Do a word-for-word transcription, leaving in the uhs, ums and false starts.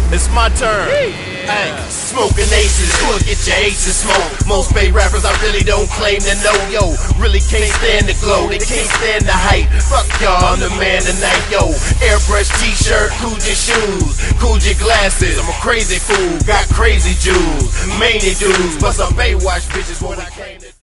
It's my turn. Ay, smoking aces, look at your aces smoke. Most fake rappers I really don't claim to know. Yo, really can't stand the glow, they can't stand the hype. Fuck y'all, I'm the man tonight. Yo, airbrush t-shirt, Coogee shoes, Coogee glasses. I'm a crazy fool, got crazy jewels, many dudes, but some Baywatch bitches when I came.